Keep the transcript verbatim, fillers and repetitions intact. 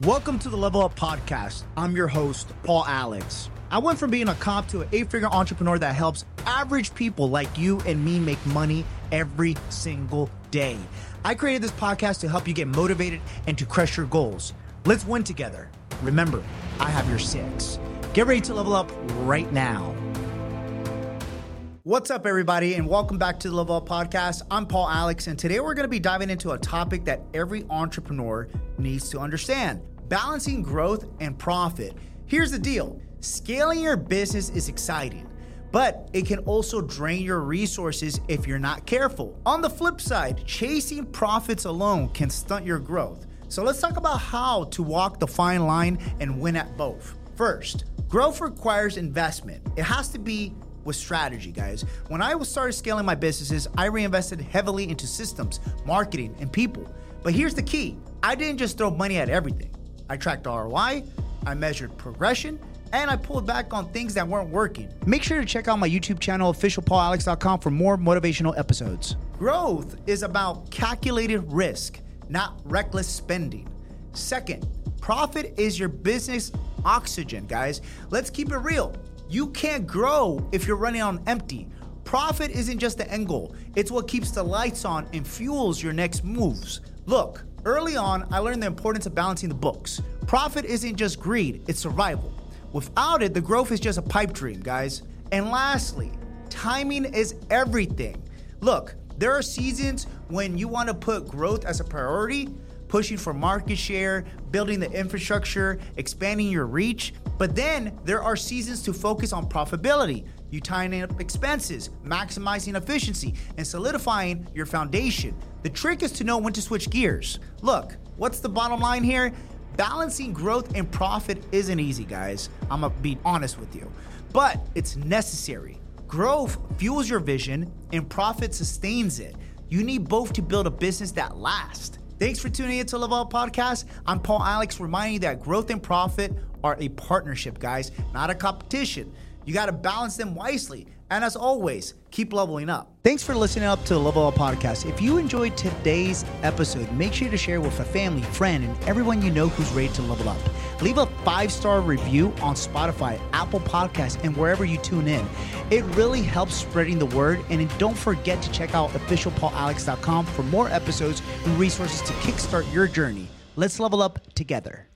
Welcome to the Level Up Podcast. I'm your host, Paul Alex. I went from being a cop to an eight-figure entrepreneur that helps average people like you and me make money every single day. I created this podcast to help you get motivated and to crush your goals. Let's win together. Remember, I have your six. Get ready to level up right now. What's up, everybody, and welcome back to the Level Up Podcast. I'm Paul Alex, and today we're going to be diving into a topic that every entrepreneur needs to understand: balancing growth and profit. Here's the deal. Scaling your business is exciting, but it can also drain your resources if you're not careful. On the flip side, chasing profits alone can stunt your growth. So let's talk about how to walk the fine line and win at both. First, growth requires investment. It has to be with strategy, guys. When I started scaling my businesses, I reinvested heavily into systems, marketing, and people. But here's the key. I didn't just throw money at everything. I tracked R O I, I measured progression, and I pulled back on things that weren't working. Make sure to check out my YouTube channel, official paul alex dot com, for more motivational episodes. Growth is about calculated risk, not reckless spending. Second, profit is your business oxygen, guys. Let's keep it real. You can't grow if you're running on empty. Profit isn't just the end goal. It's what keeps the lights on and fuels your next moves. Look, early on, I learned the importance of balancing the books. Profit isn't just greed, it's survival. Without it, the growth is just a pipe dream, guys. And lastly, timing is everything. Look, there are seasons when you want to put growth as a priority, pushing for market share, building the infrastructure, expanding your reach. But then there are seasons to focus on profitability. You tying up expenses, maximizing efficiency, and solidifying your foundation. The trick is to know when to switch gears. Look, what's the bottom line here? Balancing growth and profit isn't easy, guys. I'm gonna be honest with you, but it's necessary. Growth fuels your vision and profit sustains it. You need both to build a business that lasts. Thanks for tuning in to Level Up Podcast. I'm Paul Alex, reminding you that growth and profit are a partnership, guys, not a competition. You got to balance them wisely. And as always, keep leveling up. Thanks for listening up to the Level Up Podcast. If you enjoyed today's episode, make sure to share with a family, friend, and everyone you know who's ready to level up. Leave a five-star review on Spotify, Apple Podcasts, and wherever you tune in. It really helps spreading the word. And don't forget to check out official paul alex dot com for more episodes and resources to kickstart your journey. Let's level up together.